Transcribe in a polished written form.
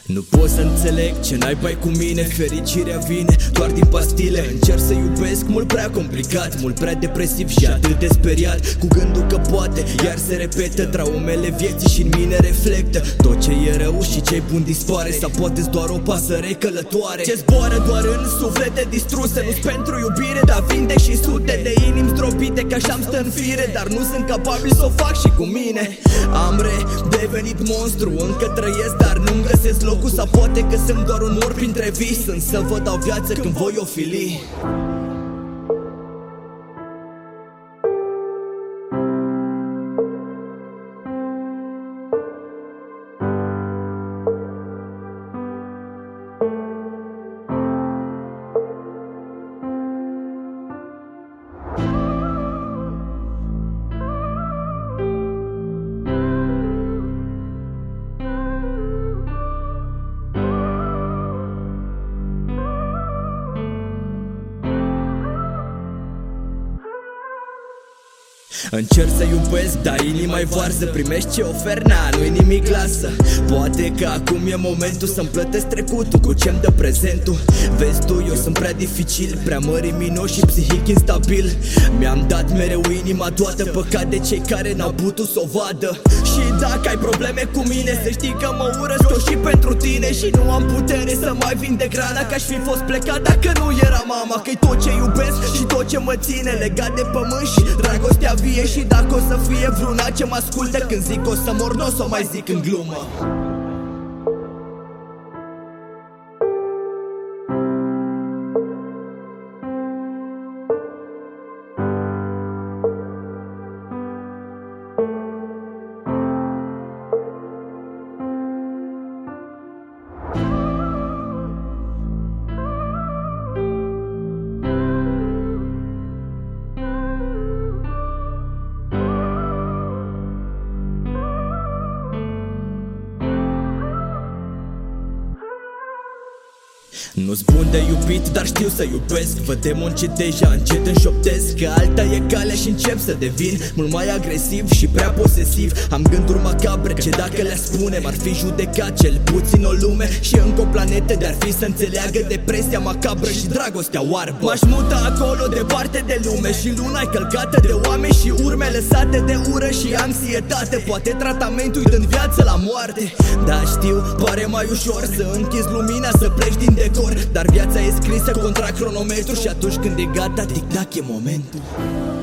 Nu pot să înțeleg ce n-ai bai cu mine. Fericirea vine doar din pastile. Încerc să iubesc mult prea complicat, mult prea depresiv și atât de speriat, cu gândul că poate iar se repetă traumele vieții și în mine reflectă. Tot ce e rău și ce-i bun dispare, sau poate-s doar o pasăre călătoare ce zboară doar în suflete distruse. Nu-s pentru iubire, dar vinde și sute de inimi zdrobite, că așa-mi stă în fire. Dar nu sunt capabil să o fac și cu mine. Am redevenit monstru, încă trăiesc, dar nu-mi găsesc locul. Sau poate că sunt doar un mor printre vis, însă vă dau viață când voi ofili. Încerc să iubesc, dar inima-i varză. Primești ce ofer, nu-i nimic, lasă. Poate că acum e momentul să-mi plătesc trecutul cu ce-mi dă prezentul. Vezi tu, eu sunt prea dificil, prea măriminos și psihic instabil. Mi-am dat mereu inima toată, păcat de cei care n-au putut să o vadă. Și dacă ai probleme cu mine, să știi că mă urăsc eu și pentru tine. Și nu am putere să mai vindec rana, că aș fi fost plecat dacă nu era mama. Că-i tot ce iubesc și tot ce mă ține legat de pământ și dragostea vie. Și dacă o să fie vreuna ce mă ascultă când zic o să mor, n-o să o mai zic în glumă. Nu-s bun de iubit, dar știu să iubesc. Văd demoni deja încet înșoptesc că alta e calea și încep să devin mult mai agresiv și prea posesiv. Am gânduri macabre ce dacă le spune m-ar fi judecat cel puțin o lume și încă o planetă de-ar fi să înțeleagă depresia macabră și dragostea oarbă. M-aș muta acolo departe de lume și luna-i călcată de oameni și urme lăsate de ură și anxietate. Poate tratamentul-i dând viață la moarte. Da, știu, pare mai ușor să închizi lumina, să pleci din decor, dar viața e scrisă contra cronometru și atunci când e gata, tic-tac, e momentul.